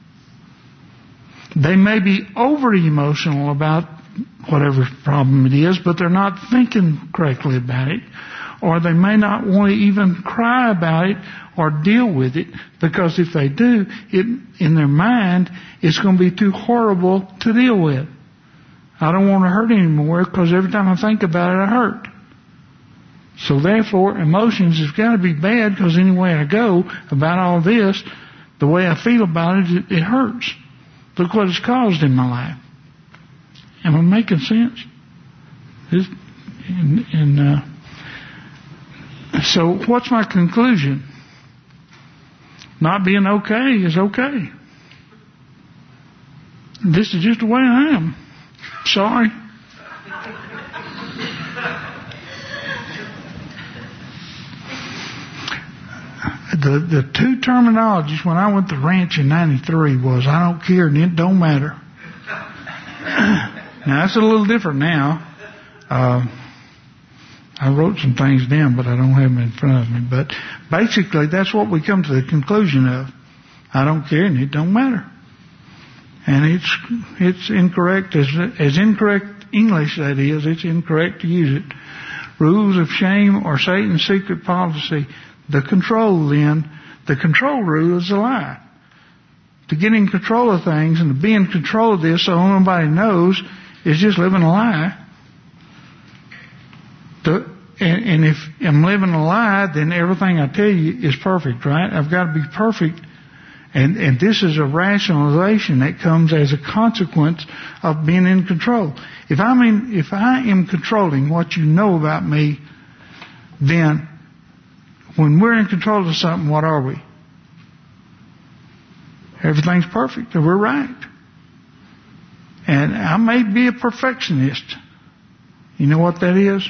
They may be overly emotional about whatever problem it is, but they're not thinking correctly about it. or they may not want to even cry about it or deal with it, because if they do, it in their mind, it's going to be too horrible to deal with. I don't want to hurt anymore, because every time I think about it, I hurt. So therefore, emotions has got to be bad, because any way I go about all this, the way I feel about it, it hurts. Look what it's caused in my life. Am I making sense? So what's my conclusion? Not being okay is okay. This is just the way I am. Sorry. The two terminologies when I went to the ranch in 93 was, I don't care and it don't matter. Now that's a little different now. I wrote some things down, but I don't have them in front of me. But basically, that's what we come to the conclusion of. I don't care, and it don't matter. And it's incorrect, as incorrect English that is, it's incorrect to use it. Rules of shame or Satan's secret policy. The control rule is a lie. To get in control of things and to be in control of this so nobody knows is just living a lie. And if I'm living a lie, then everything I tell you is perfect, right? I've got to be perfect. And this is a rationalization that comes as a consequence of being in control. If I am controlling what you know about me, then when we're in control of something, what are we? Everything's perfect, and we're right. And I may be a perfectionist. You know what that is?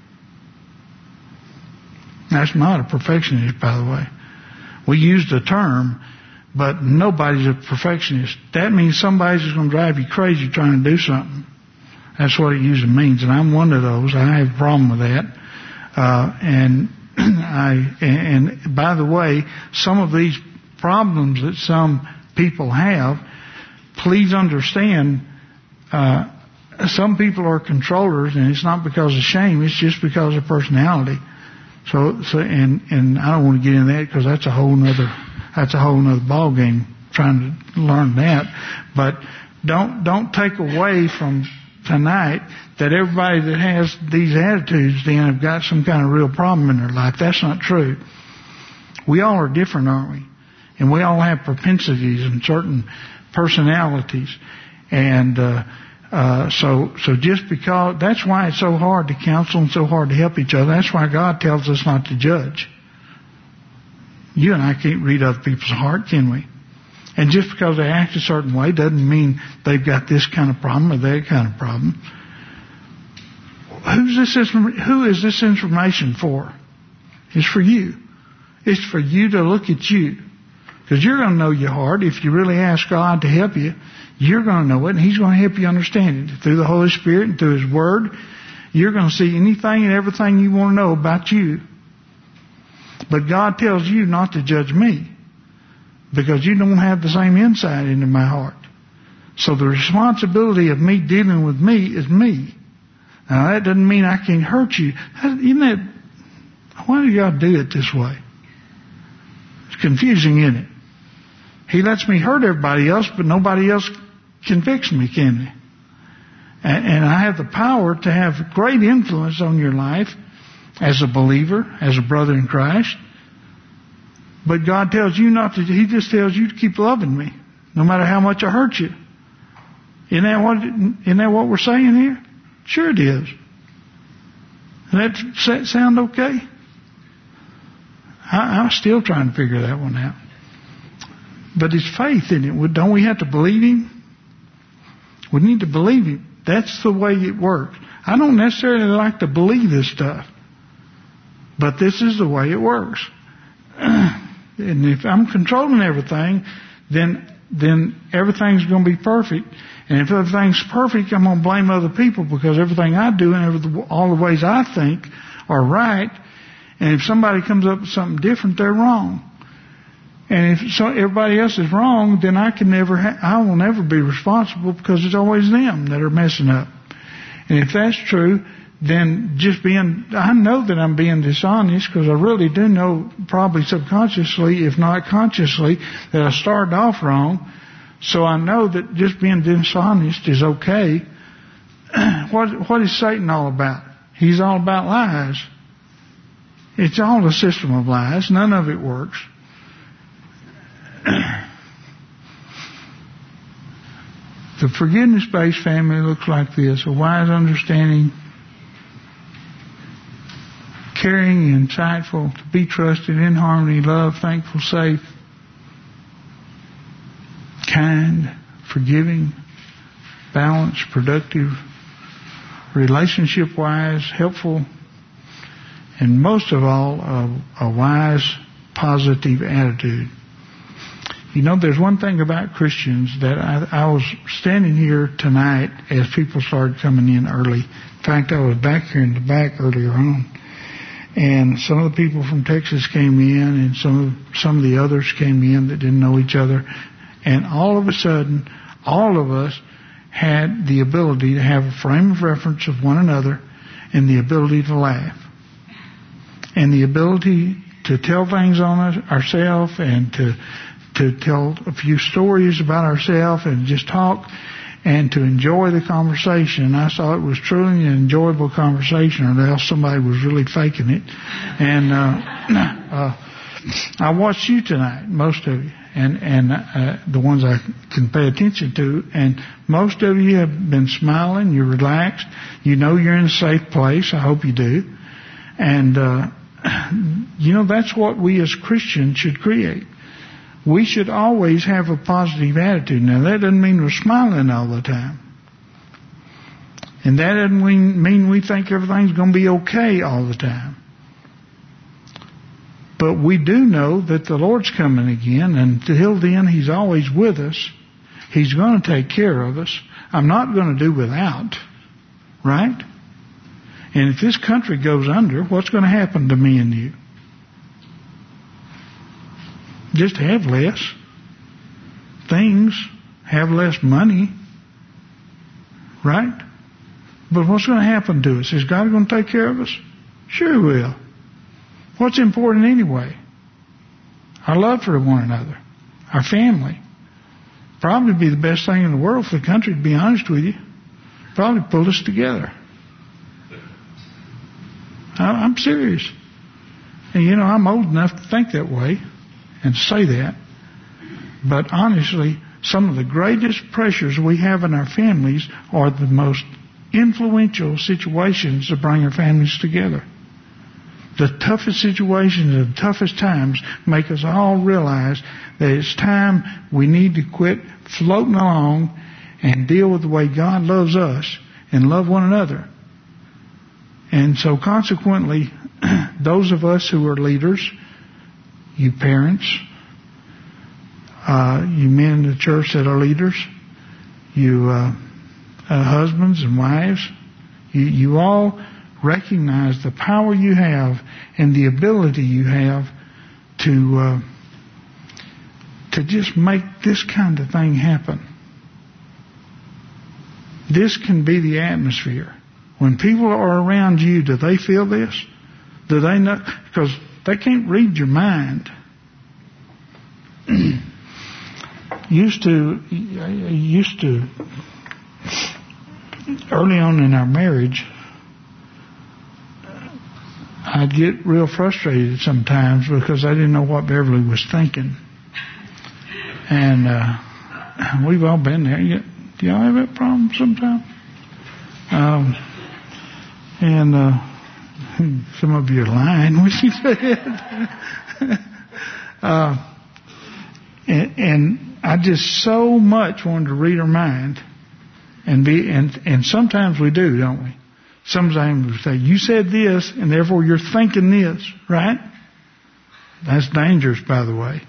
That's not a perfectionist, by the way. We use the term, but nobody's a perfectionist. That means somebody's just going to drive you crazy trying to do something. That's what it usually means, and I'm one of those. I have a problem with that. And by the way, some of these problems that some people have, please understand, some people are controllers, and it's not because of shame, it's just because of personality. So and I don't want to get into that, because that's a whole nother ball game, trying to learn that. But don't take away from tonight that everybody that has these attitudes then have got some kind of real problem in their life. That's not true. We all are different, aren't we? And we all have propensities and certain personalities. And so just because, that's why it's so hard to counsel and so hard to help each other. That's why God tells us not to judge. You and I can't read other people's heart, can we? And just because they act a certain way doesn't mean they've got this kind of problem or that kind of problem. Who is this information for? It's for you. It's for you to look at you. Because you're going to know your heart. If you really ask God to help you, you're going to know it, and He's going to help you understand it. Through the Holy Spirit and through His Word, you're going to see anything and everything you want to know about you. But God tells you not to judge me, because you don't have the same insight into my heart. So the responsibility of me dealing with me is me. Now that doesn't mean I can't hurt you. Why do God do it this way? It's confusing, isn't it? He lets me hurt everybody else, but nobody else can fix me, can they? And I have the power to have great influence on your life as a believer, as a brother in Christ. But God tells you not to. He just tells you to keep loving me, no matter how much I hurt you. Isn't that what we're saying here? Sure it is. Does that sound okay? I'm still trying to figure that one out. But it's faith in it. Don't we have to believe Him? We need to believe Him. That's the way it works. I don't necessarily like to believe this stuff, but this is the way it works. And if I'm controlling everything, then everything's going to be perfect. And if everything's perfect, I'm going to blame other people, because everything I do and all the ways I think are right. And if somebody comes up with something different, they're wrong. And if everybody else is wrong, then I will never be responsible, because it's always them that are messing up. And if that's true, than just I know that I'm being dishonest because I really do know, probably subconsciously, if not consciously, that I started off wrong. So I know that just being dishonest is okay. What is Satan all about? He's all about lies. It's all a system of lies. None of it works. The forgiveness-based family looks like this: a wise, understanding, caring, insightful, to be trusted, in harmony, love, thankful, safe, kind, forgiving, balanced, productive, relationship-wise, helpful, and most of all, a wise, positive attitude. You know, there's one thing about Christians that I was standing here tonight as people started coming in early. In fact, I was back here in the back earlier on. And some of the people from Texas came in, and some of the others came in that didn't know each other. And all of a sudden, all of us had the ability to have a frame of reference of one another, and the ability to laugh, and the ability to tell things on ourselves, and to tell a few stories about ourselves, and just talk, and to enjoy the conversation. And I saw it was truly an enjoyable conversation, or else somebody was really faking it. And I watched you tonight, most of you, and the ones I can pay attention to, and most of you have been smiling. You're relaxed. You know you're in a safe place. I hope you do. And you know, that's what we as Christians should create. We should always have a positive attitude. Now, that doesn't mean we're smiling all the time. And that doesn't mean we think everything's going to be okay all the time. But we do know that the Lord's coming again, and until then, He's always with us. He's going to take care of us. I'm not going to do without, right? And if this country goes under, what's going to happen to me and you? Just have less things, have less money, right? But what's going to happen to us? Is God going to take care of us? Sure He will. What's important anyway? Our love for one another, our family. Probably be the best thing in the world for the country, to be honest with you. Probably pull us together. I'm serious. And you know, I'm old enough to think that way and say that. But honestly, some of the greatest pressures we have in our families are the most influential situations that bring our families together. The toughest situations and the toughest times make us all realize that it's time we need to quit floating along and deal with the way God loves us and love one another. And so consequently, those of us who are leaders, you parents, you men in the church that are leaders, you husbands and wives, you all recognize the power you have and the ability you have to just make this kind of thing happen. This can be the atmosphere. When people are around you, do they feel this? Do they know? Because they can't read your mind. used to early on in our marriage, I'd get real frustrated sometimes because I didn't know what Beverly was thinking. And we've all been there. Do y'all have that problem sometimes? Some of you are lying when you say it. And I just so much wanted to read her mind, and sometimes we do, don't we? Sometimes we say, you said this, and therefore you're thinking this, right? That's dangerous, by the way.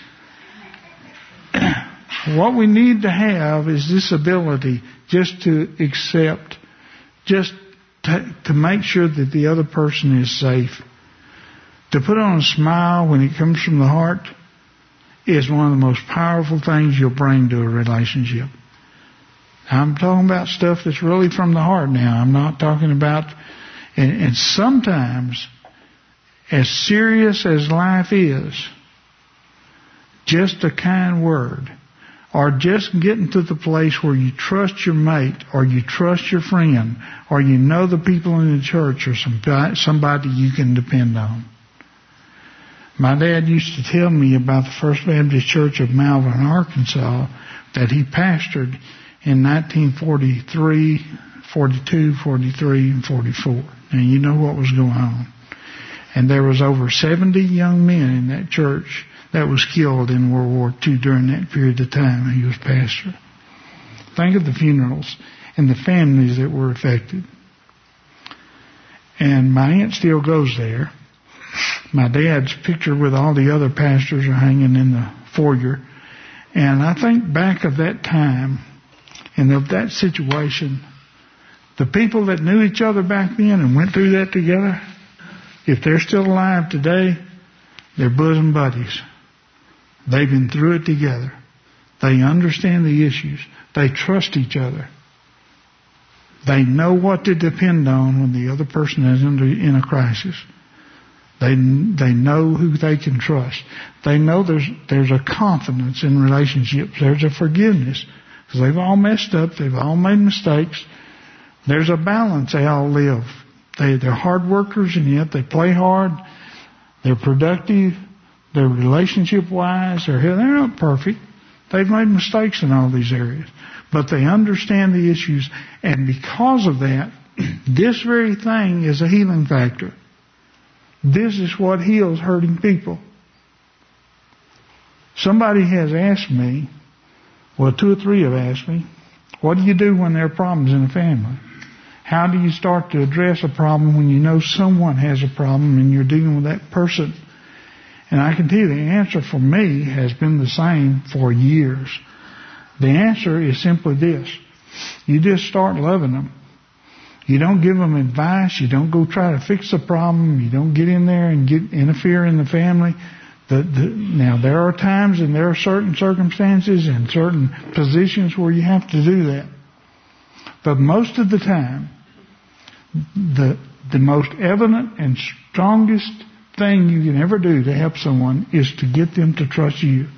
What we need to have is this ability just to accept, just to make sure that the other person is safe. To put on a smile when it comes from the heart is one of the most powerful things you'll bring to a relationship. I'm talking about stuff that's really from the heart now. I'm not talking about And sometimes, as serious as life is, just a kind word, or just getting to the place where you trust your mate, or you trust your friend, or you know the people in the church, or somebody you can depend on. My dad used to tell me about the First Baptist Church of Malvern, Arkansas, that he pastored in 1943, 42, 43, and 44. And you know what was going on. And there was over 70 young men in that church that was killed in World War II during that period of time he was pastor. Think of the funerals and the families that were affected. And my aunt still goes there. My dad's picture with all the other pastors are hanging in the foyer. And I think back of that time and of that situation, the people that knew each other back then and went through that together, if they're still alive today, they're bosom buddies. They've been through it together. They understand the issues. They trust each other. They know what to depend on when the other person is in a crisis. They know who they can trust. They know there's a confidence in relationships. There's a forgiveness. Because they've all messed up. They've all made mistakes. There's a balance they all live. They're hard workers, and yet they play hard. They're productive. They're relationship-wise. They're not perfect. They've made mistakes in all these areas. But they understand the issues. And because of that, this very thing is a healing factor. This is what heals hurting people. Somebody has asked me, well, 2 or 3 have asked me, what do you do when there are problems in a family? How do you start to address a problem when you know someone has a problem and you're dealing with that person? And I can tell you the answer for me has been the same for years. The answer is simply this. You just start loving them. You don't give them advice. You don't go try to fix the problem. You don't get in there and interfere in the family. Now, there are times and there are certain circumstances and certain positions where you have to do that. But most of the time, the most evident and strongest thing you can ever do to help someone is to get them to trust you.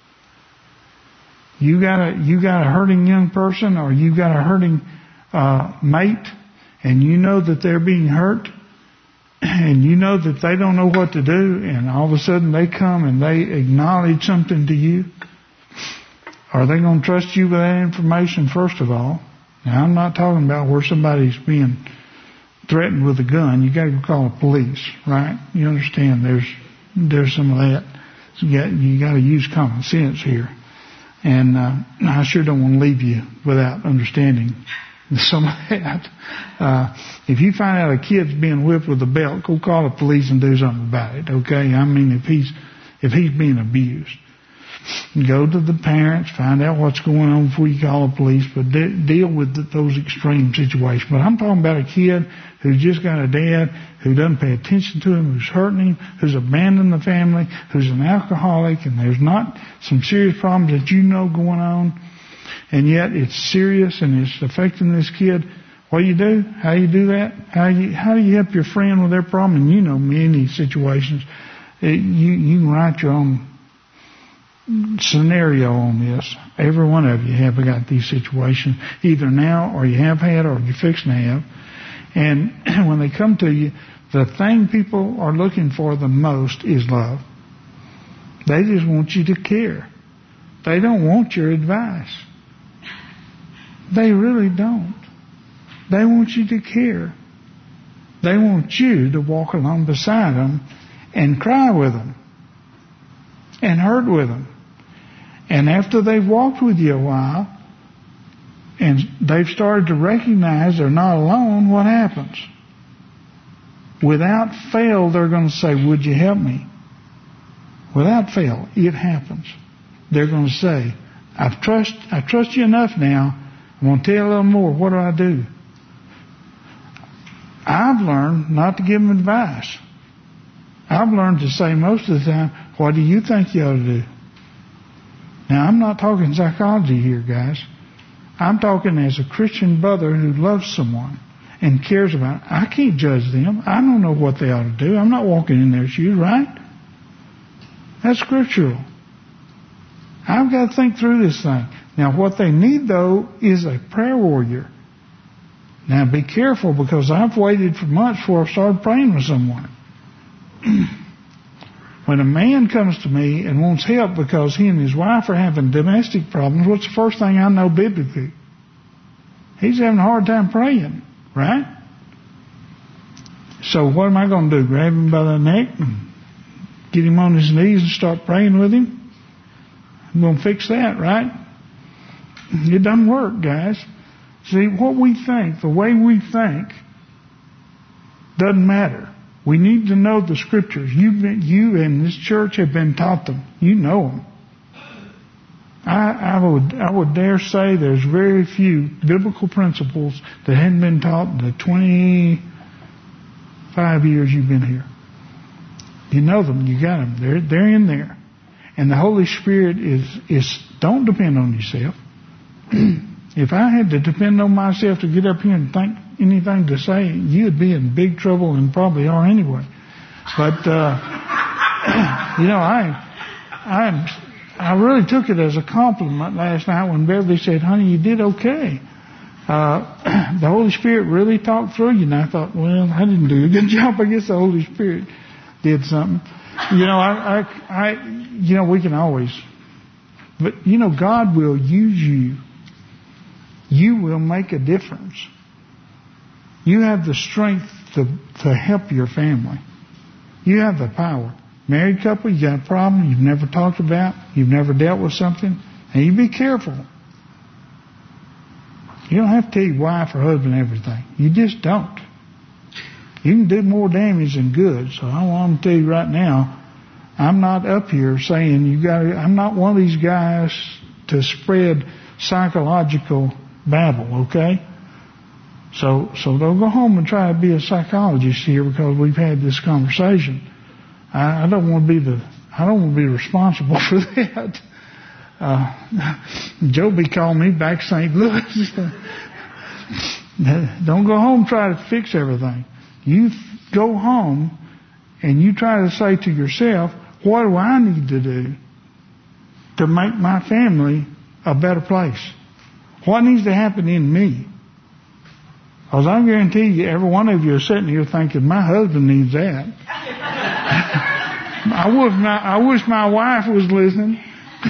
You got a hurting young person, or you got a hurting mate, and you know that they're being hurt, and you know that they don't know what to do, and all of a sudden they come and they acknowledge something to you. Are they going to trust you with that information, first of all? Now, I'm not talking about where somebody's being threatened with a gun. You got to call the police, right? You understand? There's some of that. So you got to use common sense here. And I sure don't want to leave you without understanding some of that. If you find out a kid's being whipped with a belt, go call the police and do something about it. Okay? I mean, if he's being abused, go to the parents, find out what's going on before you call the police, but deal with those extreme situations. But I'm talking about a kid who's just got a dad who doesn't pay attention to him, who's hurting him, who's abandoned the family, who's an alcoholic, and there's not some serious problems that you know going on, and yet it's serious and it's affecting this kid. What do you do? How do you do that? How do you help your friend with their problem? And you know many situations. You can write your own scenario on this. Every one of you have got these situations, either now or you have had or you're fixing to have. And when they come to you, the thing people are looking for the most is love. They just want you to care. They don't want your advice. They really don't. They want you to care. They want you to walk along beside them and cry with them and hurt with them. And after they've walked with you a while and they've started to recognize they're not alone, what happens? Without fail, they're going to say, would you help me? Without fail, it happens. They're going to say, I trust you enough now. I'm going to tell you a little more. What do I do? I've learned not to give them advice. I've learned to say most of the time, what do you think you ought to do? Now, I'm not talking psychology here, guys. I'm talking as a Christian brother who loves someone and cares about it. I can't judge them. I don't know what they ought to do. I'm not walking in their shoes, right? That's scriptural. I've got to think through this thing. Now, what they need, though, is a prayer warrior. Now, be careful, because I've waited for months before I started praying with someone. When a man comes to me and wants help because he and his wife are having domestic problems, what's the first thing I know biblically? He's having a hard time praying, right? So what am I going to do? Grab him by the neck and get him on his knees and start praying with him? I'm going to fix that, right? It doesn't work, guys. See, what we think, the way we think, doesn't matter. We need to know the scriptures. You in this church have been taught them. You know them. I would dare say there's very few biblical principles that hadn't been taught in the 25 years you've been here. You know them. You got them. They're in there. And the Holy Spirit is don't depend on yourself. If I had to depend on myself to get up here and think anything to say, you'd be in big trouble, and probably are anyway. But I really took it as a compliment last night when Beverly said, "Honey, you did okay." The Holy Spirit really talked through you, and I thought, well, I didn't do a good job. I guess the Holy Spirit did something. We can always, but God will use you. You will make a difference. You have the strength to help your family. You have the power. Married couple, you got a problem you've never talked about, you've never dealt with something, and you be careful. You don't have to tell your wife or husband everything. You just don't. You can do more damage than good. So I want to tell you right now, I'm not up here saying I'm not one of these guys to spread psychological babble, okay? So don't go home and try to be a psychologist here because we've had this conversation. I don't want to be responsible for that. Joby called me back St. Louis. Don't go home and try to fix everything. You go home and you try to say to yourself, what do I need to do to make my family a better place? What needs to happen in me? Because I guarantee you, every one of you are sitting here thinking, my husband needs that. I wish my wife was listening.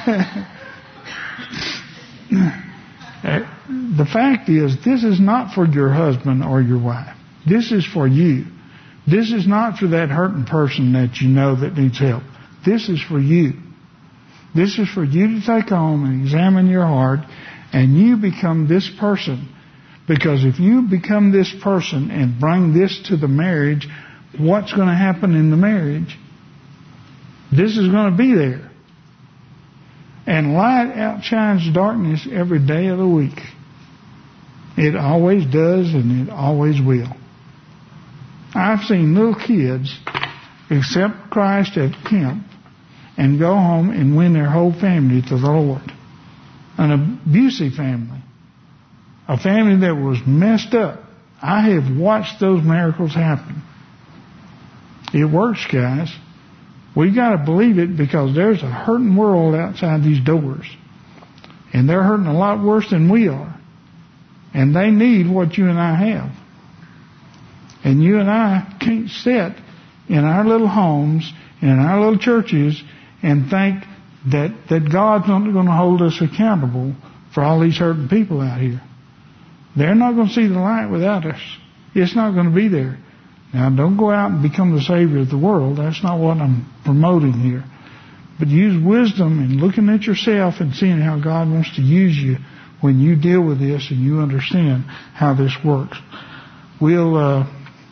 The fact is, this is not for your husband or your wife. This is for you. This is not for that hurting person that you know that needs help. This is for you. This is for you to take home and examine your heart, and you become this person. Because if you become this person and bring this to the marriage, what's going to happen in the marriage? This is going to be there. And light outshines darkness every day of the week. It always does, and it always will. I've seen little kids accept Christ at camp and go home and win their whole family to the Lord. An abusive family. A family that was messed up. I have watched those miracles happen. It works, guys. We got to believe it because there's a hurting world outside these doors. And they're hurting a lot worse than we are. And they need what you and I have. And you and I can't sit in our little homes, in our little churches, and think that God's not going to hold us accountable for all these hurting people out here. They're not going to see the light without us. It's not going to be there. Now, don't go out and become the savior of the world. That's not what I'm promoting here. But use wisdom in looking at yourself and seeing how God wants to use you when you deal with this and you understand how this works. We'll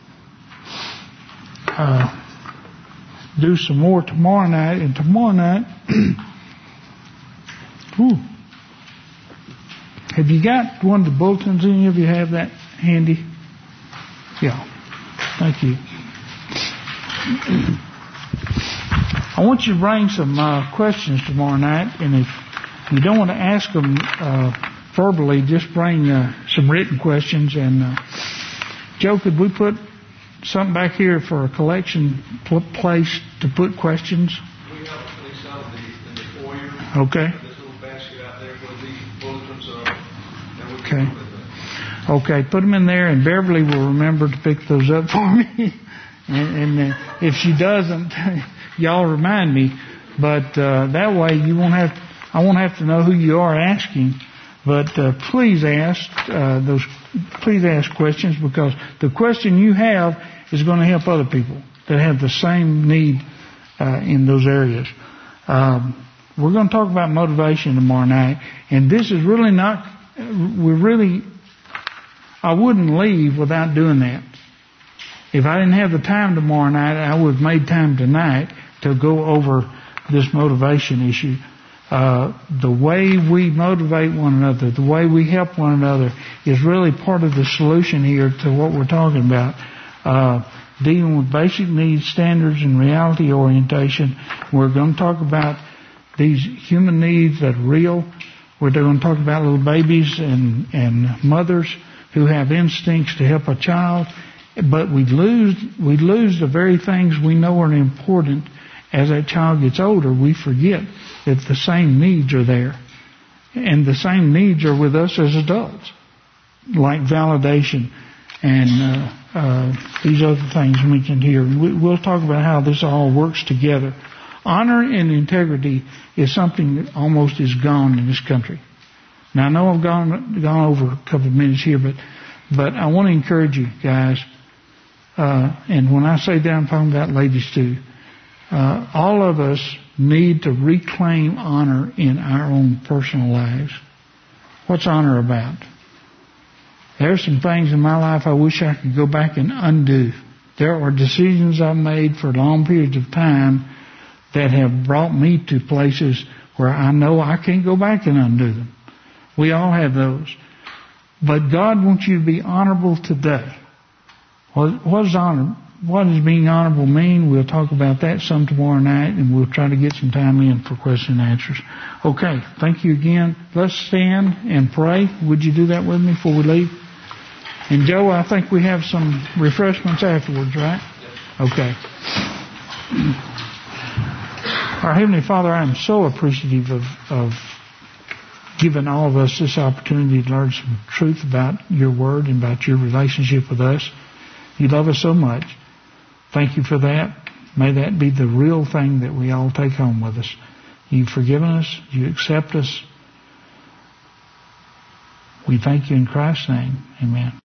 do some more tomorrow night. And tomorrow night, have you got one of the bulletins? Any of you have that handy? Yeah. Thank you. I want you to bring some questions tomorrow night, and if you don't want to ask them verbally, just bring some written questions, and Joe, could we put something back here for a collection place to put questions? We have a place out in the foyer. Okay. There's a little basket out there where these bulletins are. And we Okay. can put them. Okay, put them in there, and Beverly will remember to pick those up for me. and if she doesn't, y'all remind me. But that way, I won't have to know who you are asking. But please ask questions, because the question you have is going to help other people that have the same need in those areas. We're going to talk about motivation tomorrow night, and this is really not. I wouldn't leave without doing that. If I didn't have the time tomorrow night, I would have made time tonight to go over this motivation issue. The way we motivate one another, the way we help one another, is really part of the solution here to what we're talking about. Dealing with basic needs, standards, and reality orientation. We're going to talk about these human needs that are real. We're going to talk about little babies and mothers who have instincts to help a child, but we lose the very things we know are important. As that child gets older, we forget that the same needs are there, and the same needs are with us as adults, like validation and these other things mentioned here. We'll talk about how this all works together. Honor and integrity is something that almost is gone in this country. Now, I know I've gone over a couple of minutes here, but I want to encourage you guys, and when I say that, I'm talking about ladies too. All of us need to reclaim honor in our own personal lives. What's honor about? There are some things in my life I wish I could go back and undo. There are decisions I've made for long periods of time that have brought me to places where I know I can't go back and undo them. We all have those. But God wants you to be honorable today. What does honor? What does being honorable mean? We'll talk about that some tomorrow night, and we'll try to get some time in for question and answers. Okay, thank you again. Let's stand and pray. Would you do that with me before we leave? And Joe, I think we have some refreshments afterwards, right? Okay. Our Heavenly Father, I am so appreciative of giving all of us this opportunity to learn some truth about your word and about your relationship with us. You love us so much. Thank you for that. May that be the real thing that we all take home with us. You've forgiven us. You accept us. We thank you in Christ's name. Amen.